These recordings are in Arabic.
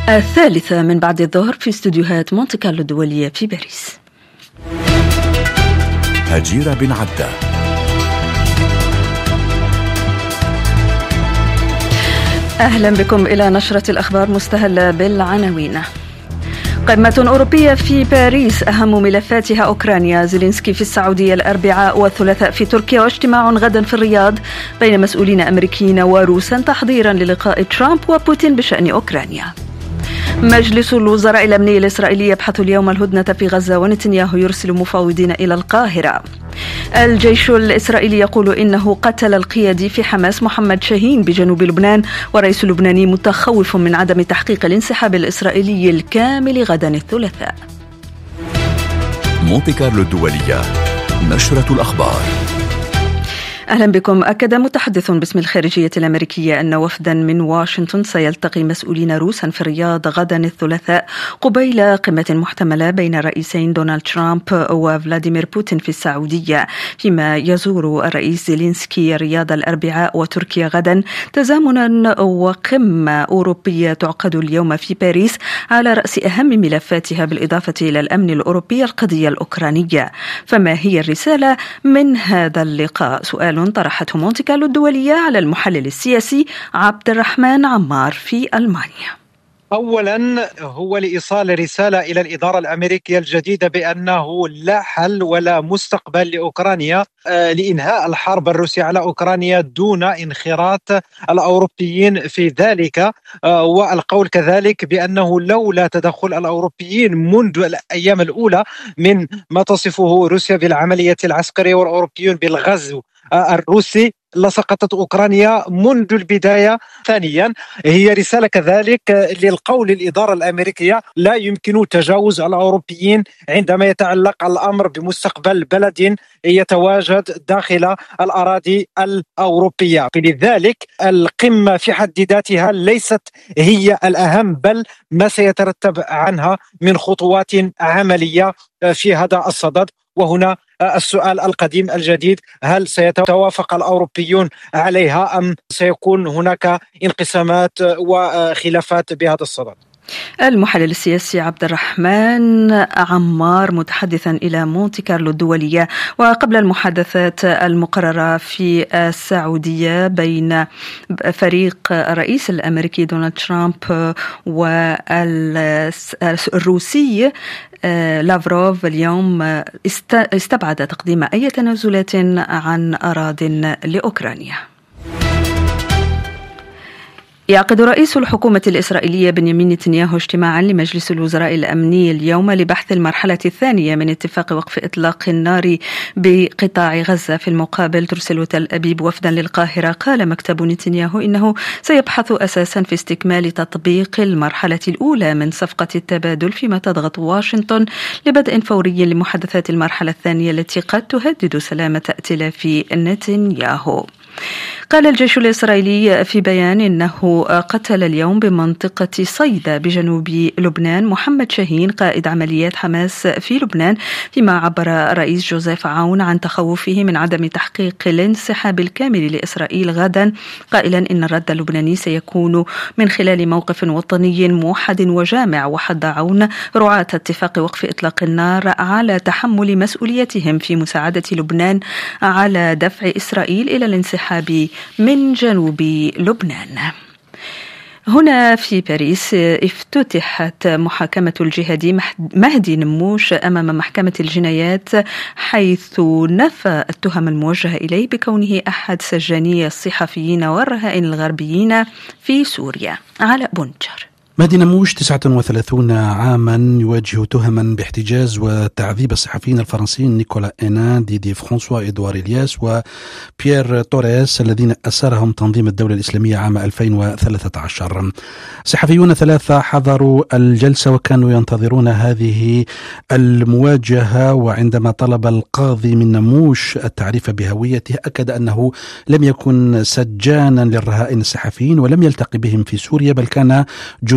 الثالثة من بعد الظهر في استوديوهات مونte كارلو الدولية في باريس. هجيرة بن عدة. أهلا بكم إلى نشرة الأخبار مستهلة بالعناوين. قمة أوروبية في باريس، أهم ملفاتها أوكرانيا. زيلينسكي في السعودية الأربعاء والثلاثاء في تركيا، واجتماع غدا في الرياض بين مسؤولين أمريكيين وروسا تحضيرا للقاء ترامب وبوتين بشأن أوكرانيا. مجلس الوزراء الأمني الإسرائيلي يبحث اليوم الهدنة في غزة، ونتنياهو يرسل مفاوضين إلى القاهرة. الجيش الإسرائيلي يقول إنه قتل القيادي في حماس محمد شاهين بجنوب لبنان، والرئيس اللبناني متخوف من عدم تحقيق الانسحاب الإسرائيلي الكامل غدا الثلاثاء. مونte كارلو الدولية، نشرة الأخبار. أهلا بكم. أكد متحدث باسم الخارجية الأمريكية أن وفدا من واشنطن سيلتقي مسؤولين روسا في الرياض غدا الثلاثاء قبيل قمة محتملة بين الرئيسين دونالد ترامب وفلاديمير بوتين في السعودية، فيما يزور الرئيس زيلينسكي الرياض الأربعاء وتركيا غدا، تزامنا وقمة أوروبية تعقد اليوم في باريس على رأس أهم ملفاتها بالإضافة إلى الأمن الأوروبي القضية الأوكرانية. فما هي الرسالة من هذا اللقاء؟ سؤال طرحته مونte كارلو الدولية على المحلل السياسي عبد الرحمن عمار في ألمانيا. أولا هو لإيصال رسالة إلى الإدارة الأمريكية الجديدة بأنه لا حل ولا مستقبل لأوكرانيا لإنهاء الحرب الروسية على أوكرانيا دون انخراط الأوروبيين في ذلك، والقول كذلك بأنه لولا تدخل الأوروبيين منذ الأيام الأولى من ما تصفه روسيا بالعملية العسكرية والأوروبيون بالغزو الروسي لسقطت أوكرانيا منذ البداية. ثانيا هي رسالة كذلك للقول الإدارة الأمريكية لا يمكن تجاوز الأوروبيين عندما يتعلق الأمر بمستقبل بلد يتواجد داخل الأراضي الأوروبية. لذلك القمة في حد ذاتها ليست هي الأهم، بل ما سيترتب عنها من خطوات عملية في هذا الصدد. وهنا السؤال القديم الجديد: هل سيتوافق الأوروبيون عليها أم سيكون هناك انقسامات وخلافات بهذا الصدد؟ المحلل السياسي عبد الرحمن عمار متحدثا إلى مونte كارلو الدولية. وقبل المحادثات المقررة في السعودية بين فريق الرئيس الأمريكي دونالد ترامب والروسي لافروف اليوم استبعد تقديم أي تنازلات عن أراضٍ لأوكرانيا. يعقد رئيس الحكومة الإسرائيلية بنيامين نتنياهو اجتماعا لمجلس الوزراء الأمني اليوم لبحث المرحلة الثانية من اتفاق وقف إطلاق النار بقطاع غزة. في المقابل ترسل تل أبيب وفدا للقاهرة. قال مكتب نتنياهو إنه سيبحث أساسا في استكمال تطبيق المرحلة الأولى من صفقة التبادل، فيما تضغط واشنطن لبدء فوري لمحادثات المرحلة الثانية التي قد تهدد سلامة ائتلاف نتنياهو. قال الجيش الإسرائيلي في بيان إنه قتل اليوم بمنطقة صيدا بجنوب لبنان محمد شاهين قائد عمليات حماس في لبنان، فيما عبر الرئيس جوزيف عون عن تخوفه من عدم تحقيق الانسحاب الكامل لإسرائيل غدا، قائلا إن الرد اللبناني سيكون من خلال موقف وطني موحد وجامع. وحض عون رعاة اتفاق وقف إطلاق النار على تحمل مسؤوليتهم في مساعدة لبنان على دفع إسرائيل إلى الانسحاب من جنوب لبنان. هنا في باريس افتتحت محاكمة الجهادي مهدي نموش أمام محكمة الجنايات، حيث نفى التهم الموجهة إليه بكونه أحد سجاني الصحفيين والرهائن الغربيين في سوريا. علاء بنجر. مهدي نموش 39 عاما يواجه تهما باحتجاز وتعذيب الصحفيين الفرنسيين نيكولا إينان، ديدي فرانسوا، إدوار إلياس وبيير توريس الذين أسرهم تنظيم الدولة الإسلامية عام 2013. صحفيون 3 حضروا الجلسة وكانوا ينتظرون هذه المواجهة، وعندما طلب القاضي من نموش التعريف بهويته أكد أنه لم يكن سجانا للرهائن الصحفيين ولم يلتقي بهم في سوريا، بل كان جنديا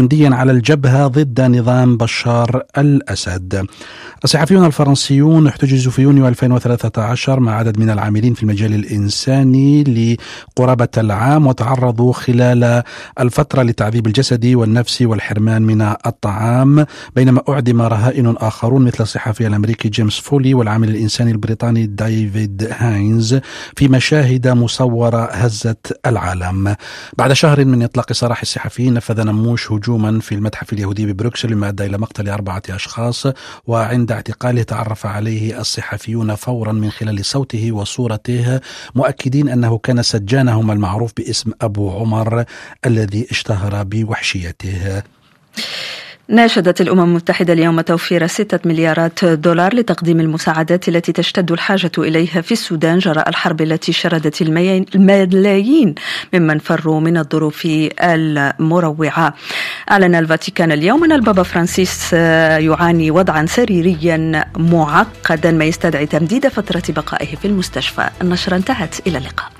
جنديا على الجبهة ضد نظام بشار الأسد. الصحفيون الفرنسيون احتجزوا في يونيو 2013 مع عدد من العاملين في المجال الإنساني لقرابة العام، وتعرضوا خلال الفترة للتعذيب الجسدي والنفسي والحرمان من الطعام، بينما أعدم رهائن آخرون مثل الصحفي الأمريكي جيمس فولي والعامل الإنساني البريطاني ديفيد هاينز في مشاهد مصورة هزت العالم. بعد شهر من إطلاق سراح الصحفيين، نفذ نموش هجوما في المتحف اليهودي ببروكسل مما أدى إلى مقتل 4 أشخاص، وعند اعتقاله تعرف عليه الصحفيون فورا من خلال صوته وصورته، مؤكدين أنه كان سجانهم المعروف باسم أبو عمر الذي اشتهر بوحشيته. ناشدت الأمم المتحدة اليوم توفير 6 مليارات دولار لتقديم المساعدات التي تشتد الحاجة إليها في السودان جراء الحرب التي شردت الملايين ممن فروا من الظروف المروعة. أعلن الفاتيكان اليوم أن البابا فرانسيس يعاني وضعا سريريا معقدا ما يستدعي تمديد فترة بقائه في المستشفى. النشرة انتهت، إلى اللقاء.